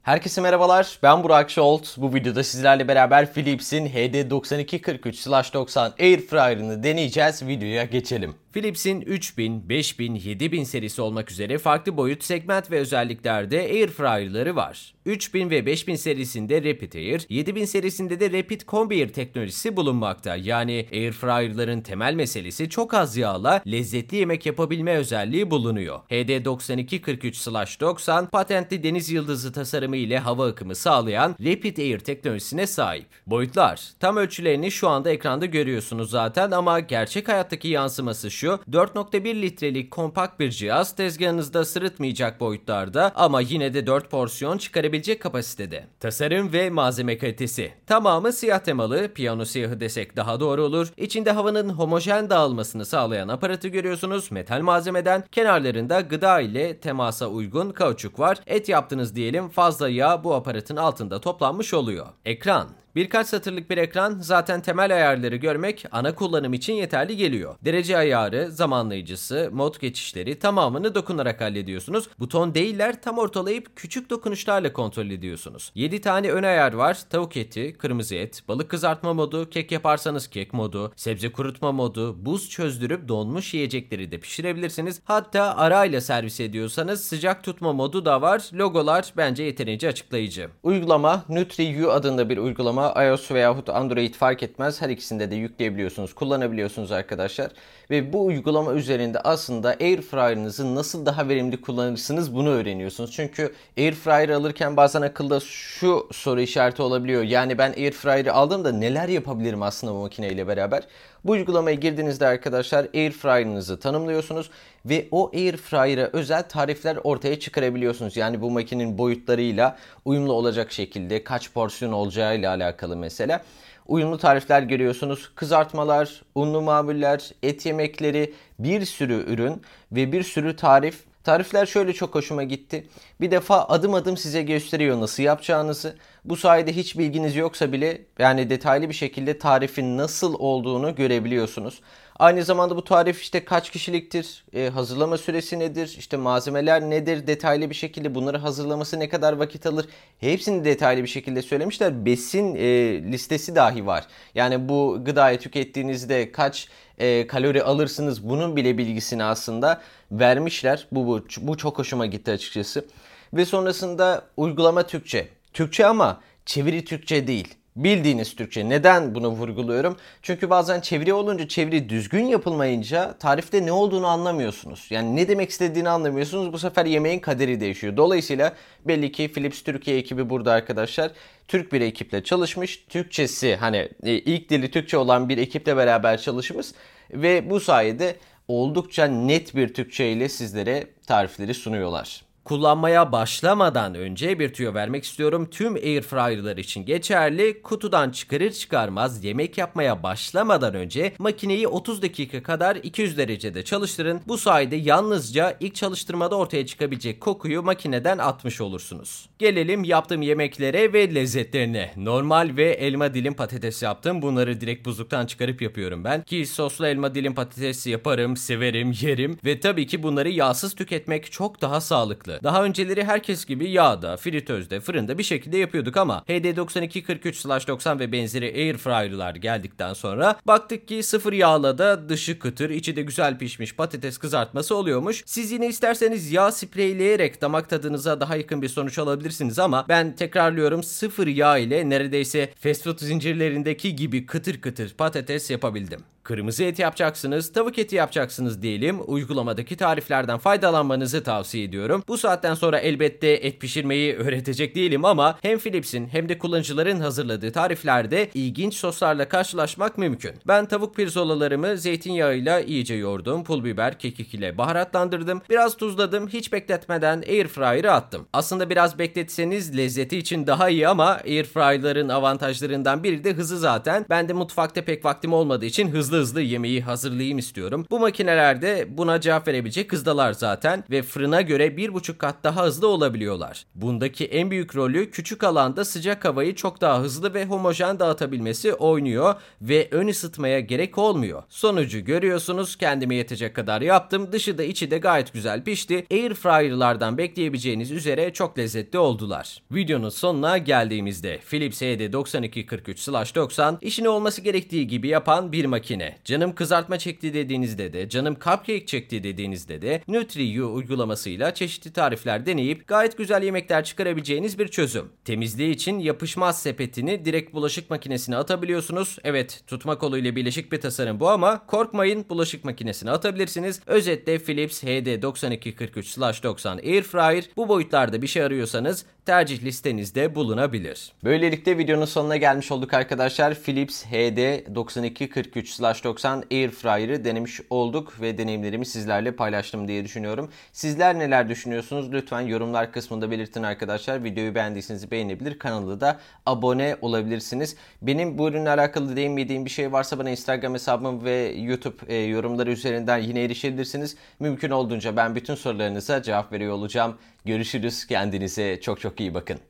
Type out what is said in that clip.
Herkese merhabalar, ben Burak Şolt. Bu videoda sizlerle beraber Philips'in HD9243/90 Airfryer'ını deneyeceğiz. Videoya geçelim. Philips'in 3000, 5000, 7000 serisi olmak üzere farklı boyut, segment ve özelliklerde Airfryer'ları var. 3000 ve 5000 serisinde Rapid Air, 7000 serisinde de Rapid Combi Air teknolojisi bulunmakta. Yani Airfryer'ların temel meselesi çok az yağla lezzetli yemek yapabilme özelliği bulunuyor. HD9243/90 patentli deniz yıldızı tasarımı ile hava akımı sağlayan Rapid Air teknolojisine sahip. Boyutlar. Tam ölçülerini şu anda ekranda görüyorsunuz zaten ama gerçek hayattaki yansıması şu: 4.1 litrelik kompakt bir cihaz, tezgahınızda sırıtmayacak boyutlarda ama yine de 4 porsiyon çıkarabilecek kapasitede. Tasarım ve malzeme kalitesi. Tamamı siyah temalı, piyano siyahı desek daha doğru olur. İçinde havanın homojen dağılmasını sağlayan aparatı görüyorsunuz. Metal malzemeden, kenarlarında gıda ile temasa uygun kauçuk var. Et yaptınız diyelim, fazla yağ bu aparatın altında toplanmış oluyor. Ekran. Birkaç satırlık bir ekran, zaten temel ayarları görmek ana kullanım için yeterli geliyor. Derece ayarı, zamanlayıcısı, mod geçişleri tamamını dokunarak hallediyorsunuz. Buton değiller, tam ortalayıp küçük dokunuşlarla kontrol ediyorsunuz. 7 tane ön ayar var: tavuk eti, kırmızı et, balık kızartma modu, kek yaparsanız kek modu, sebze kurutma modu, buz çözdürüp donmuş yiyecekleri de pişirebilirsiniz. Hatta arayla servis ediyorsanız sıcak tutma modu da var. Logolar bence yeterince açıklayıcı. Uygulama NutriU adında bir uygulama. iOS veyahut Android fark etmez. Her ikisinde de yükleyebiliyorsunuz, kullanabiliyorsunuz arkadaşlar. Ve bu uygulama üzerinde aslında Airfryer'ınızı nasıl daha verimli kullanırsınız bunu öğreniyorsunuz. Çünkü Airfryer alırken bazen akılda şu soru işareti olabiliyor: yani ben Airfryer'ı aldım da neler yapabilirim aslında bu makineyle beraber? Bu uygulamaya girdiğinizde arkadaşlar Airfryer'ınızı tanımlıyorsunuz ve o Airfryer'a özel tarifler ortaya çıkarabiliyorsunuz. Yani bu makinenin boyutlarıyla uyumlu olacak şekilde kaç porsiyon olacağıyla alakalı mesela uyumlu tarifler görüyorsunuz. Kızartmalar, unlu mamuller, et yemekleri, bir sürü ürün ve bir sürü tarif. Tarifler şöyle çok hoşuma gitti: bir defa adım adım size gösteriyor nasıl yapacağınızı. Bu sayede hiç bilginiz yoksa bile yani detaylı bir şekilde tarifin nasıl olduğunu görebiliyorsunuz. Aynı zamanda bu tarif işte kaç kişiliktir, hazırlama süresi nedir, işte malzemeler nedir, detaylı bir şekilde bunları hazırlaması ne kadar vakit alır, hepsini detaylı bir şekilde söylemişler. Besin listesi dahi var. Yani bu gıdayı tükettiğinizde kaç kalori alırsınız bunun bile bilgisini aslında vermişler. Bu çok hoşuma gitti açıkçası. Ve sonrasında uygulama Türkçe. Türkçe ama çeviri Türkçe değil. Bildiğiniz Türkçe. Neden bunu vurguluyorum? Çünkü bazen çeviri olunca, çeviri düzgün yapılmayınca tarifte ne olduğunu anlamıyorsunuz. Yani ne demek istediğini anlamıyorsunuz. Bu sefer yemeğin kaderi değişiyor. Dolayısıyla belli ki Philips Türkiye ekibi burada arkadaşlar. Türk bir ekiple çalışmış. Türkçesi ilk dili Türkçe olan bir ekiple beraber çalışmış. Ve bu sayede oldukça net bir Türkçe ile sizlere tarifleri sunuyorlar. Kullanmaya başlamadan önce bir tüyo vermek istiyorum. Tüm Airfryer'lar için geçerli. Kutudan çıkarır çıkarmaz yemek yapmaya başlamadan önce makineyi 30 dakika kadar 200 derecede çalıştırın. Bu sayede yalnızca ilk çalıştırmada ortaya çıkabilecek kokuyu makineden atmış olursunuz. Gelelim yaptığım yemeklere ve lezzetlerine. Normal ve elma dilim patates yaptım. Bunları direkt buzluktan çıkarıp yapıyorum ben. Ki soslu elma dilim patates yaparım, severim, yerim ve tabii ki bunları yağsız tüketmek çok daha sağlıklı. Daha önceleri herkes gibi yağda, fritözde, fırında bir şekilde yapıyorduk ama HD9243/90 ve benzeri Airfryer'lar geldikten sonra baktık ki sıfır yağla da dışı kıtır, içi de güzel pişmiş patates kızartması oluyormuş. Siz yine isterseniz yağ spreyleyerek damak tadınıza daha yakın bir sonuç alabilirsiniz ama ben tekrarlıyorum, sıfır yağ ile neredeyse fast food zincirlerindeki gibi kıtır kıtır patates yapabildim. Kırmızı et yapacaksınız, tavuk eti yapacaksınız diyelim. Uygulamadaki tariflerden faydalanmanızı tavsiye ediyorum. Bu saatten sonra elbette et pişirmeyi öğretecek değilim ama hem Philips'in hem de kullanıcıların hazırladığı tariflerde ilginç soslarla karşılaşmak mümkün. Ben tavuk pirzolalarımı zeytinyağıyla iyice yoğurdum. Pul biber, kekik ile baharatlandırdım. Biraz tuzladım. Hiç bekletmeden Airfryer'a attım. Aslında biraz bekletseniz lezzeti için daha iyi ama Airfryer'ların avantajlarından biri de hızı zaten. Ben de mutfakta pek vaktim olmadığı için hızlı hızlı hızlı yemeği hazırlayayım istiyorum. Bu makinelerde buna cevap verebilecek hızdalar zaten ve fırına göre 1,5 kat daha hızlı olabiliyorlar. Bundaki en büyük rolü küçük alanda sıcak havayı çok daha hızlı ve homojen dağıtabilmesi oynuyor ve ön ısıtmaya gerek olmuyor. Sonucu görüyorsunuz, kendime yetecek kadar yaptım. Dışı da içi de gayet güzel pişti. Air fryer'lardan bekleyebileceğiniz üzere çok lezzetli oldular. Videonun sonuna geldiğimizde Philips HD9243/90 işini olması gerektiği gibi yapan bir makine. Canım kızartma çekti dediğinizde de, canım cupcake çekti dediğinizde de NutriU uygulamasıyla çeşitli tarifler deneyip gayet güzel yemekler çıkarabileceğiniz bir çözüm. Temizliği için yapışmaz sepetini direkt bulaşık makinesine atabiliyorsunuz. Evet, tutma koluyla birleşik bir tasarım bu ama korkmayın, bulaşık makinesine atabilirsiniz. Özetle Philips HD9243/90 Air Fryer bu boyutlarda bir şey arıyorsanız tercih listenizde bulunabilir. Böylelikle videonun sonuna gelmiş olduk arkadaşlar. Philips HD9243/90 Air Fryer'ı denemiş olduk ve deneyimlerimi sizlerle paylaştım diye düşünüyorum. Sizler neler düşünüyorsunuz? Lütfen yorumlar kısmında belirtin arkadaşlar. Videoyu beğendiyseniz beğenebilir, kanala da abone olabilirsiniz. Benim bu ürünle alakalı değinmediğim bir şey varsa bana Instagram hesabım ve YouTube yorumları üzerinden yine erişebilirsiniz. Mümkün olduğunca ben bütün sorularınıza cevap veriyor olacağım. Görüşürüz. Kendinize çok çok iyi bakın.